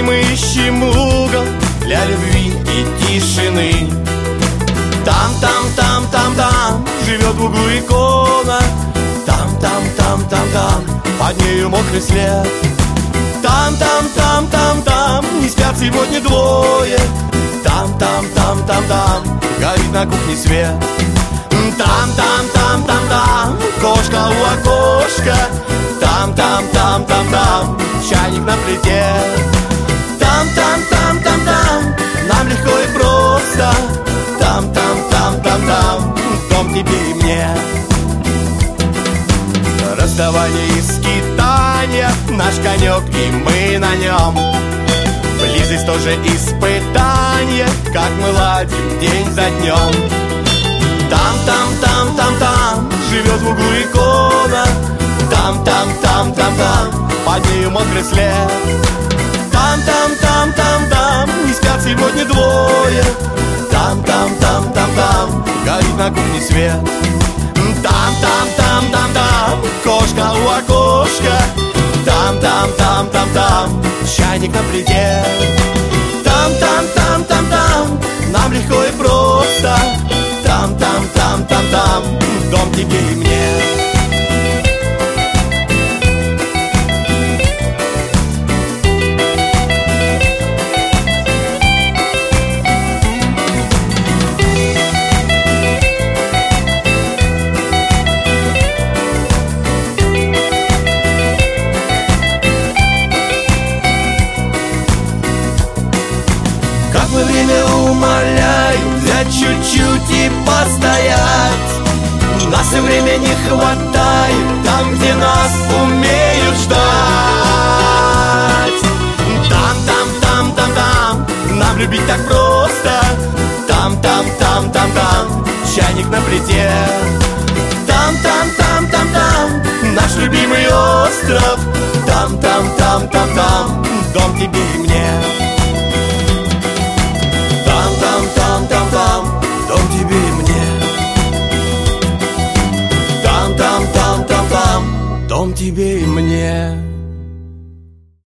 и мы ищем угол для любви и тишины. Там живет в углу икона. Там под нею мокрый след. Там не спят сегодня двое. Там горит на кухне свет. Там кошка у окошка. Там чайник на плите. Там нам легко и просто. Там дом тебе и мне. Расставание и скитания наш конек, и мы на нем. Близость тоже испытание, как мы ладим день за днем. Там живет в углу икона. Там под нею мокрый след. Там не спят сегодня двое. Там горит на кухне свет. Там кошка у окошка. Там чайник на плите. Там нам легко и просто. Там дом тебе и мне. Время умоляю взять чуть-чуть и постоять. Нас и время не хватает там, где нас умеют ждать. Там нам любить так просто. Там чайник на плите. Там наш любимый остров. Там дом тебе и мне. Дом тебе и мне. Дом тебе и мне.